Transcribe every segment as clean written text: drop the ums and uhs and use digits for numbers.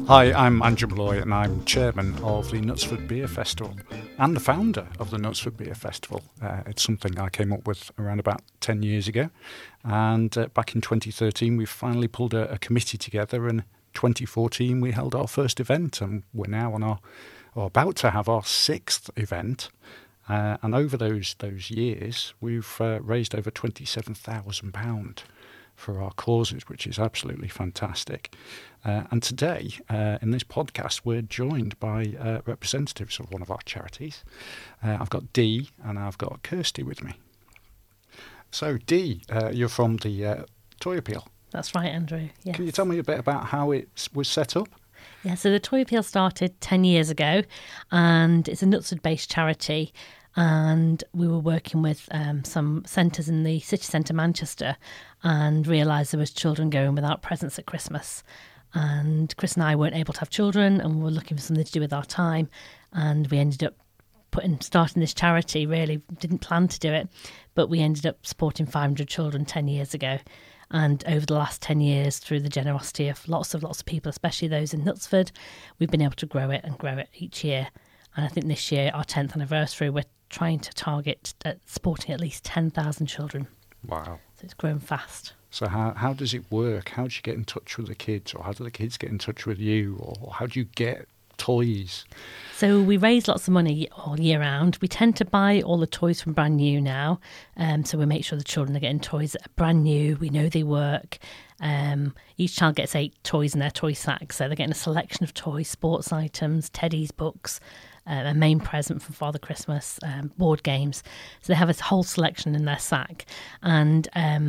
Hi, I'm Andrew Malloy and I'm chairman of the Knutsford Beer Festival and the founder of the Knutsford Beer Festival. It's something I came up with around about 10 years ago, and back in 2013 we finally pulled a committee together, and 2014 we held our first event, and we're now on or about to have our sixth event. And over those years we've raised over £27,000 for our causes, which is absolutely fantastic. And today, in this podcast, we're joined by representatives of one of our charities. I've got Dee and I've got Kirsty with me. So, Dee, you're from the Toy Appeal. That's right, Andrew. Yes. Can you tell me a bit about how it was set up? Yeah, so the Toy Appeal started 10 years ago, and it's a Knutsford-based charity. And we were working with some centres in the city centre, Manchester, and realised there was children going without presents at Christmas. And Chris and I weren't able to have children, and we were looking for something to do with our time. And we ended up starting this charity. Really didn't plan to do it, but we ended up supporting 500 children 10 years ago. And over the last 10 years, through the generosity of lots of people, especially those in Knutsford, we've been able to grow it each year. And I think this year, our 10th anniversary, we're trying to target supporting at least 10,000 children. Wow. So it's grown fast. So how does it work? How do you get in touch with the kids, or how do the kids get in touch with you, or how do you get toys? So we raise lots of money all year round. We tend to buy all the toys from Brand New now. So we make sure the children are getting toys that are brand new. We know they work. Each child gets 8 toys in their toy sack. So they're getting a selection of toys, sports items, teddies, books, a main present from Father Christmas, board games. So they have a whole selection in their sack. And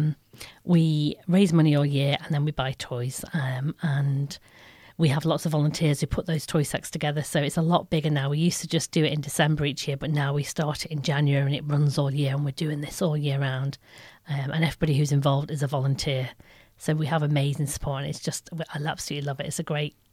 we raise money all year, and then we buy toys. And we have lots of volunteers who put those toy sacks together. So it's a lot bigger now. We used to just do it in December each year, but now we start it in January and it runs all year, and we're doing this all year round. And everybody who's involved is a volunteer. So we have amazing support, and I absolutely love it. It's a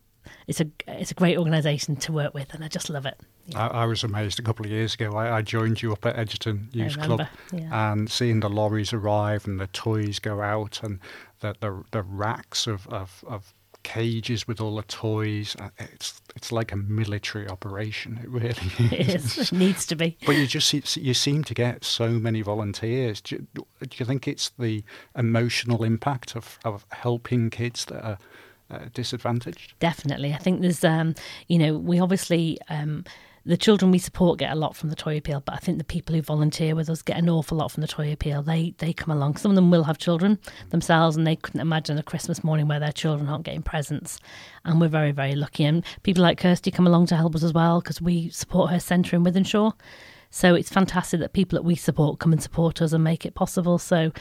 great organisation to work with, and I just love it. Yeah. I was amazed a couple of years ago. I joined you up at Edgerton Youth Club, yeah. And seeing the lorries arrive and the toys go out, and the racks of cages with all the toys. It's like a military operation. It really is. It needs to be. But you seem to get so many volunteers. Do you think it's the emotional impact of helping kids that are disadvantaged? Definitely. I think there's, we obviously, the children we support get a lot from the Toy Appeal, but I think the people who volunteer with us get an awful lot from the Toy Appeal. They come along. Some of them will have children themselves, and they couldn't imagine a Christmas morning where their children aren't getting presents. And we're very, very lucky. And people like Kirsty come along to help us as well, because we support her centre in Wythenshawe. So it's fantastic that people that we support come and support us and make it possible. So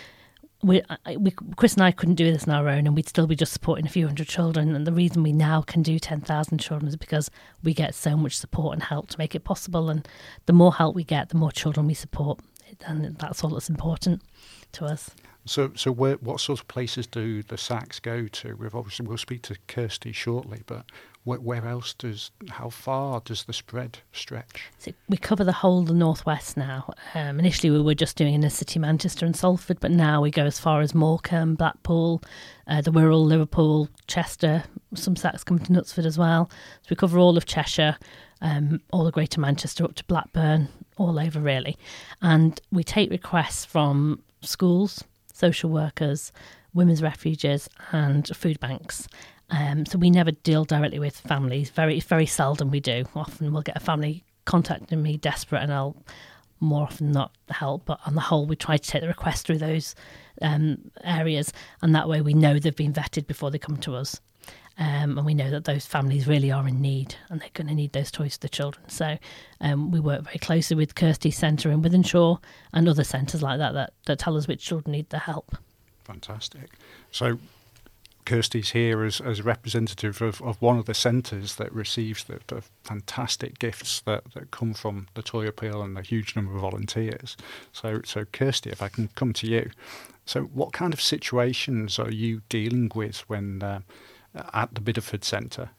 Chris and I couldn't do this on our own, and we'd still be just supporting a few hundred children. And the reason we now can do 10,000 children is because we get so much support and help to make it possible. And the more help we get, the more children we support, and that's all that's important to us. So what sort of places do the sacks go to? We'll speak to Kirsty shortly, but where else how far does the spread stretch? So we cover the whole of the northwest now. Initially we were just doing inner city Manchester and Salford, but now we go as far as Morecambe, Blackpool, the Wirral, Liverpool, Chester. Some sacks come to Knutsford as well. So we cover all of Cheshire, all the Greater Manchester up to Blackburn, all over really. And we take requests from schools, social workers, women's refuges and food banks. So we never deal directly with families. Very seldom we do. Often we'll get a family contacting me desperate, and I'll more often not help. But on the whole, we try to take the request through those areas, and that way we know they've been vetted before they come to us. And we know that those families really are in need, and they're going to need those toys for the children. So we work very closely with Kirsty's Centre in Wythenshawe and other centres like that tell us which children need the help. Fantastic. So Kirsty's here as a representative of one of the centres that receives the fantastic gifts that come from the Toy Appeal and a huge number of volunteers. So Kirsty, if I can come to you. So what kind of situations are you dealing with when at the Bideford Centre?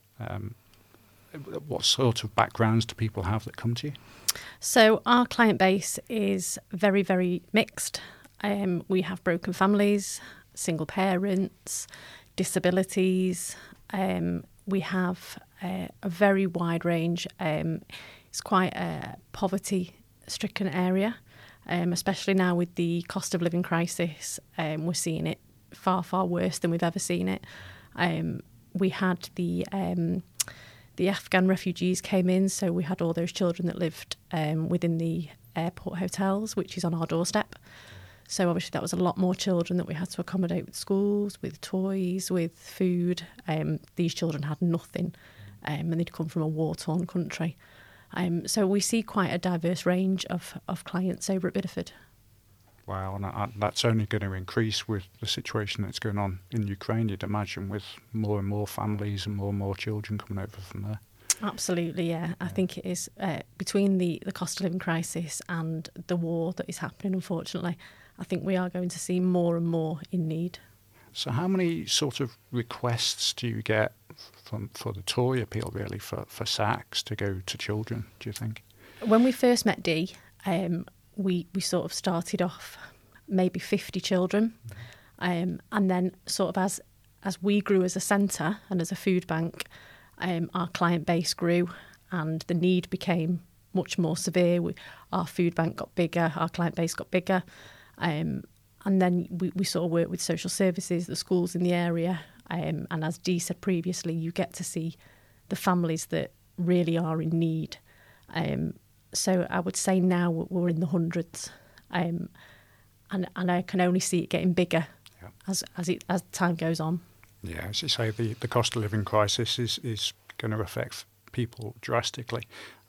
What sort of backgrounds do people have that come to you? So our client base is very, very mixed. We have broken families, single parents, disabilities. we have a very wide range. It's quite a poverty-stricken area, especially now with the cost of living crisis. We're seeing it far, far worse than we've ever seen it. We had the Afghan refugees came in, so we had all those children that lived within the airport hotels, which is on our doorstep. So obviously that was a lot more children that we had to accommodate with schools, with toys, with food. These children had nothing, and they'd come from a war-torn country. So we see quite a diverse range of clients over at Bideford. Wow, and that's only going to increase with the situation that's going on in Ukraine, you'd imagine, with more and more families and more children coming over from there. Absolutely, yeah. I think it is between the cost of living crisis and the war that is happening, unfortunately, I think we are going to see more and more in need. So how many sort of requests do you get for the toy appeal, really, for sacks to go to children, do you think? When we first met Dee, we sort of started off maybe 50 children. And then sort of as we grew as a centre and as a food bank, our client base grew and the need became much more severe. Our food bank got bigger, our client base got bigger. And then we sort of work with social services, the schools in the area. And as Dee said previously, you get to see the families that really are in need. So I would say now we're in the hundreds. And I can only see it getting bigger as time goes on. Yeah, as you say, the cost of living crisis is going to affect people drastically.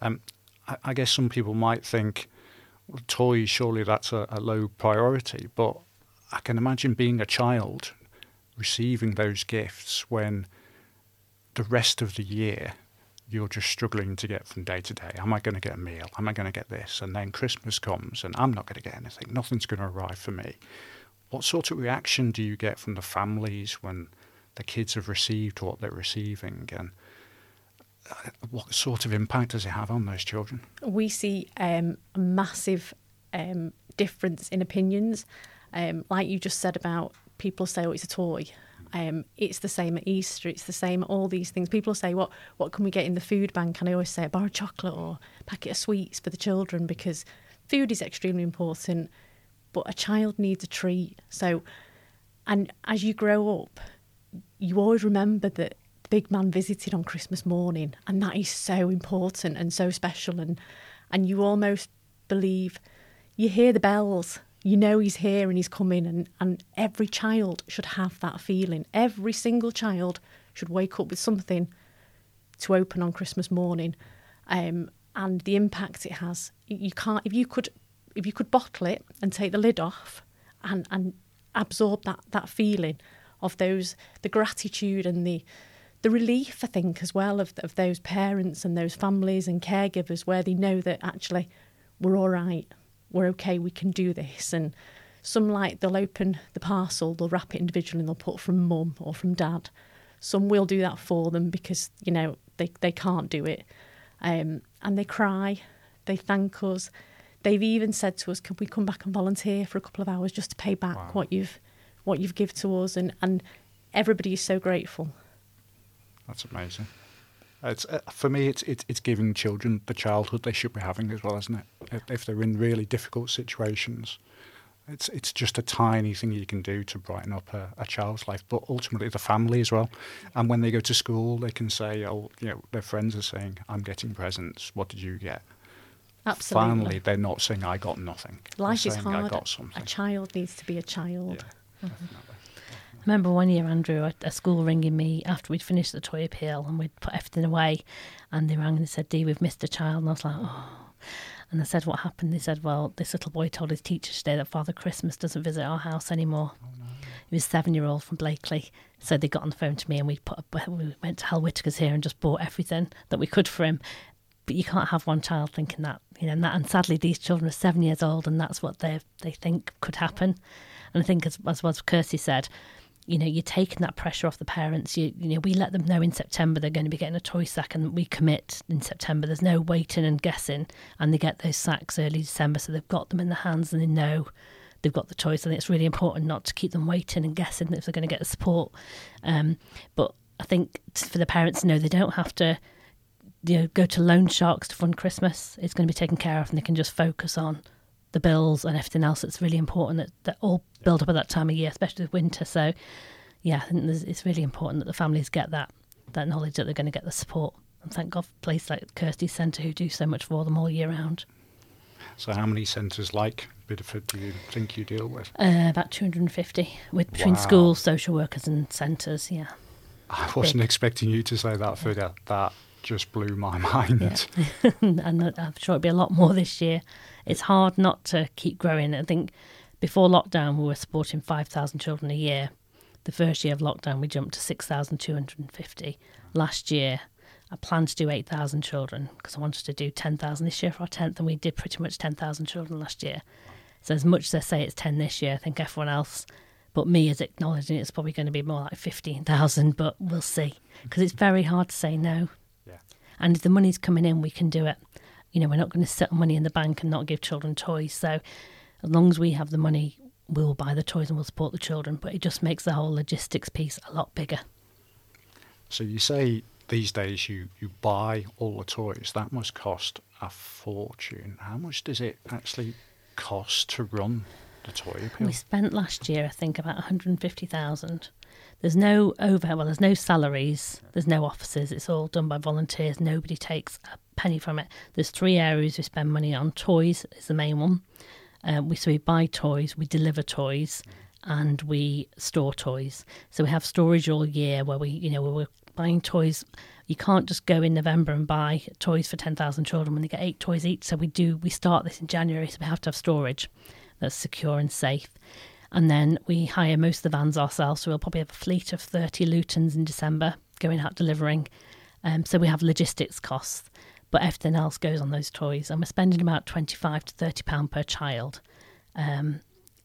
I guess some people might think, well, toys, surely that's a low priority, but I can imagine being a child receiving those gifts when the rest of the year you're just struggling to get from day to day. Am I going to get a meal? Am I going to get this? And then Christmas comes and I'm not going to get anything. Nothing's going to arrive for me. What sort of reaction do you get from the families when the kids have received what they're receiving? And what sort of impact does it have on those children? We see a massive difference in opinions. Like you just said about people say, oh, it's a toy. It's the same at Easter. It's the same at all these things. People say, what can we get in the food bank? And I always say a bar of chocolate or a packet of sweets for the children, because food is extremely important, but a child needs a treat. So, and as you grow up, you always remember that the big man visited on Christmas morning, and that is so important and so special. And you almost believe, you hear the bells, you know he's here and he's coming, and every child should have that feeling. Every single child should wake up with something to open on Christmas morning, and the impact it has. You can't, if you could bottle it and take the lid off and absorb that feeling of the gratitude and the relief, I think, as well, of those parents and those families and caregivers, where they know that actually we're all right. We're okay, we can do this. And some, like, they'll open the parcel, they'll wrap it individually and they'll put from mum or from dad. Some will do that for them because, you know, they can't do it. And they cry, they thank us. They've even said to us, can we come back and volunteer for a couple of hours just to pay back what you've given to us? And everybody is so grateful. That's amazing. It's for me, it's giving children the childhood they should be having as well, isn't it? If they're in really difficult situations, it's just a tiny thing you can do to brighten up a child's life, but ultimately the family as well. And when they go to school, they can say, oh, you know, their friends are saying, I'm getting presents. What did you get? Absolutely. Finally, they're not saying I got nothing. Life is hard. I got something. A child needs to be a child. Yeah, definitely. I remember one year, Andrew, a school ringing me after we'd finished the toy appeal and we'd put everything away, and they rang and said, Dee, we've missed a child. And I was like, oh. And I said, what happened? They said, well, this little boy told his teacher today that Father Christmas doesn't visit our house anymore. Oh, no. He was a 7-year-old from Blakely. So they got on the phone to me and we went to Hal Whittaker's here and just bought everything that we could for him. But you can't have one child thinking that, you know, and sadly these children are 7 years old and that's what they think could happen. And I think, as Kirsty said, you know, you're taking that pressure off the parents. You know, we let them know in September they're going to be getting a toy sack, and we commit in September. There's no waiting and guessing, and they get those sacks early December, so they've got them in their hands and they know they've got the toys. And it's really important not to keep them waiting and guessing if they're going to get the support. But I think for the parents to know they don't have to go to loan sharks to fund Christmas. It's going to be taken care of, and they can just focus on the bills and everything else that's really important that all build up at that time of year, especially with winter. So, yeah, I think it's really important that the families get that knowledge that they're going to get the support. And thank God for a place like Kirsty's Centre who do so much for them all year round. So how many centres like Bideford do you think you deal with? About 250 between schools, social workers and centres, yeah. I wasn't expecting you to say that figure. That just blew my mind. Yeah. And I'm sure it'll be a lot more this year. It's hard not to keep growing. I think before lockdown we were supporting 5,000 children a year. The first year of lockdown we jumped to 6,250. Last year I planned to do 8,000 children because I wanted to do 10,000 this year for our 10th, and we did pretty much 10,000 children last year. So as much as they say it's 10 this year, I think everyone else, but me, is acknowledging it's probably going to be more like 15,000, but we'll see. Because it's very hard to say no. Yeah. And if the money's coming in, we can do it. We're not going to set money in the bank and not give children toys. So as long as we have the money, we'll buy the toys and we'll support the children. But it just makes the whole logistics piece a lot bigger. So you say these days you buy all the toys. That must cost a fortune. How much does it actually cost to run the toy appeal? We spent last year, I think, about 150,000. There's no overhead, there's no salaries, there's no offices. It's all done by volunteers. Nobody takes a penny from it. There's 3 areas we spend money on. Toys is the main one. We buy toys, we deliver toys, and we store toys. So we have storage all year where we're buying toys. You can't just go in November and buy toys for 10,000 children when they get 8 toys each. So we start this in January, so we have to have storage that's secure and safe. And then we hire most of the vans ourselves, so we'll probably have a fleet of 30 Lutons in December going out delivering. So we have logistics costs, but everything else goes on those toys. And we're spending about £25 to £30 per child. And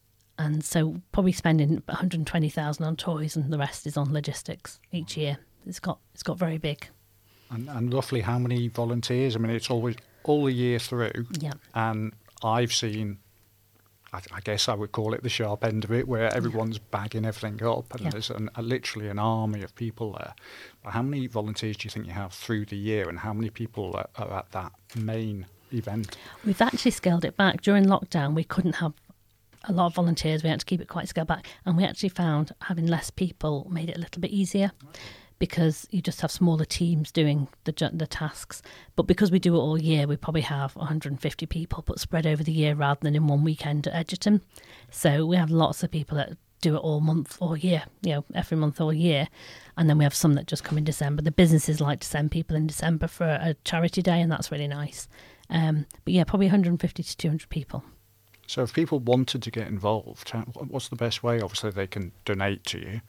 so probably spending 120,000 on toys, and the rest is on logistics each year. It's got very big. And roughly how many volunteers? I mean, it's always all the year through. Yeah. And I've seen, I guess I would call it the sharp end of it, where everyone's bagging everything up, and there's literally an army of people there. But how many volunteers do you think you have through the year, and how many people are at that main event? We've actually scaled it back. During lockdown, we couldn't have a lot of volunteers. We had to keep it quite scaled back, and we actually found having less people made it a little bit easier. Because you just have smaller teams doing the tasks. But because we do it all year, we probably have 150 people, but spread over the year rather than in one weekend at Edgerton. So we have lots of people that do it all month or year, every month or year. And then we have some that just come in December. The businesses like to send people in December for a charity day, and that's really nice. But yeah, probably 150 to 200 people. So if people wanted to get involved, what's the best way? Obviously, they can donate to you.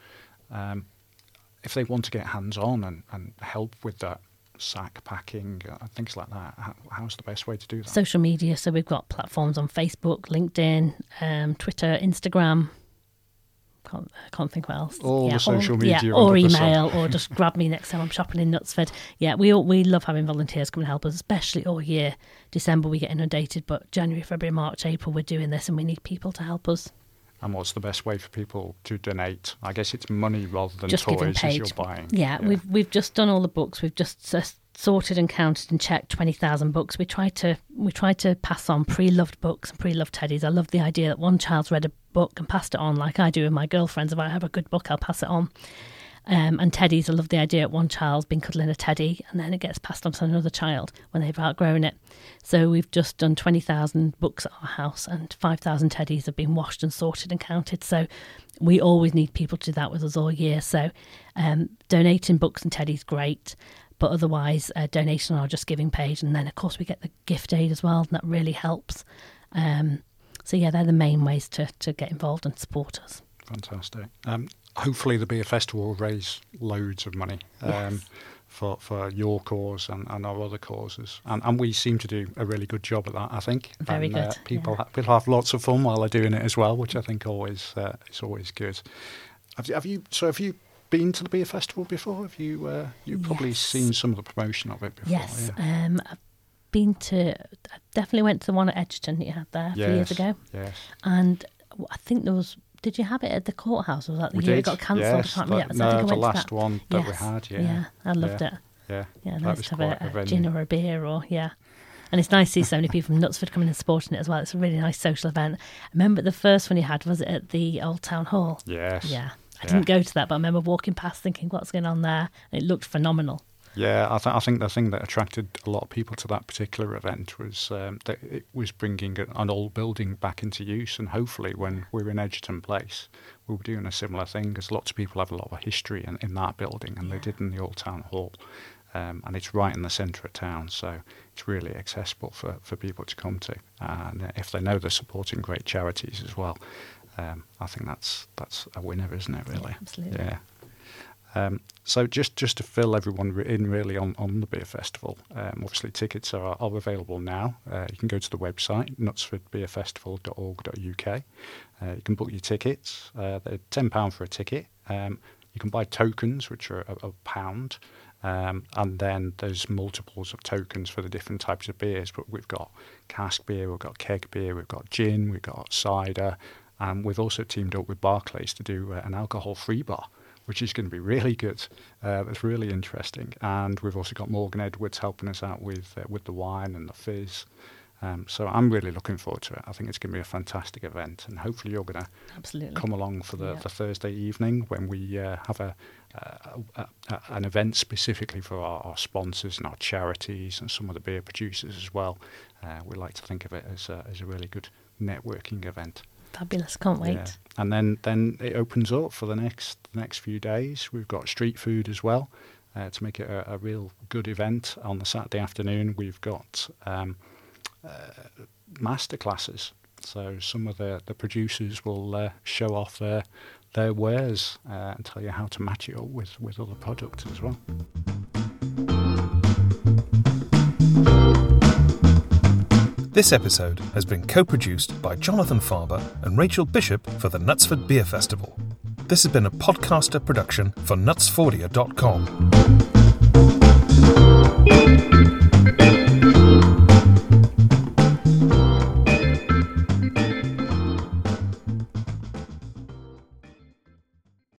If they want to get hands-on and help with that sack packing, things like that, how's the best way to do that? Social media. So we've got platforms on Facebook, LinkedIn, Twitter, Instagram. Can't think what else. All the social media. Or email, or just grab me next time I'm shopping in Knutsford. Yeah, we love having volunteers come and help us, especially all year. December we get inundated, but January, February, March, April we're doing this, and we need people to help us. And what's the best way for people to donate? I guess it's money rather than just toys as you're buying. Yeah, we've just done all the books. We've just sorted and counted and checked 20,000 books. We try to pass on pre-loved books and pre-loved teddies. I love the idea that one child's read a book and passed it on, like I do with my girlfriends. If I have a good book, I'll pass it on. And teddies, I love the idea that one child's been cuddling a teddy and then it gets passed on to another child when they've outgrown it. So we've just done 20,000 books at our house, and 5,000 teddies have been washed and sorted and counted. So we always need people to do that with us all year. So donating books and teddies, great. But otherwise, donation on our Just Giving page. And then, of course, we get the gift aid as well, and that really helps. So, yeah, they're the main ways to get involved and support us. Fantastic. Hopefully the Beer Festival will raise loads of money for your cause and our other causes. And we seem to do a really good job at that, I think. Very good. People will have lots of fun while they're doing it as well, which I think is always good. Have you been to the Beer Festival before? Have you you've probably seen some of the promotion of it before? Yes. Yeah. I definitely went to the one at Edgerton that you had there a few years ago. Yes. And I think there was Did you have it at the courthouse? Or was that the We year did, it got cancelled? yes. I can't remember. No, I think I the went last to that. one that we had, Yeah, I loved it. Yeah, Yeah, that nice was to quite have a a gin venue. or a beer and it's nice to see so many people from Knutsford coming and supporting it as well. It's a really nice social event. I remember the first one you had, was it at the Old Town Hall? Yes. Yeah. I didn't go to that, but I remember walking past thinking, what's going on there? And it looked phenomenal. Yeah, I think the thing that attracted a lot of people to that particular event was that it was bringing an old building back into use, and hopefully when we're in Edgerton Place, we'll be doing a similar thing, because lots of people have a lot of history in that building, and they did in the Old Town Hall. And it's right in the centre of town, so it's really accessible for people to come to. And if they know they're supporting great charities as well, I think that's a winner, isn't it, really? Yeah, absolutely. Yeah. So just to fill everyone in really on the beer festival, obviously tickets are available now. You can go to the website, knutsfordbeerfestival.org.uk. You can book your tickets. They're £10 for a ticket. You can buy tokens, which are £1. And then there's multiples of tokens for the different types of beers. But we've got cask beer, we've got keg beer, we've got gin, we've got cider. And we've also teamed up with Barclays to do an alcohol-free bar, which is going to be really good. That's really interesting. And we've also got Morgan Edwards helping us out with the wine and the fizz. So I'm really looking forward to it. I think it's going to be a fantastic event, and hopefully you're going to come along for the Thursday evening when we have an event specifically for our sponsors and our charities and some of the beer producers as well. We like to think of it as a really good networking event. Fabulous, can't wait. Yeah. And then it opens up for the next few days. We've got street food as well to make it a real good event. On the Saturday afternoon, we've got masterclasses. So some of the producers will show off their wares and tell you how to match it up with other products as well. This episode has been co-produced by Jonathan Farber and Rachel Bishop for the Knutsford Beer Festival. This has been a podcaster production for Knutsfordia.com.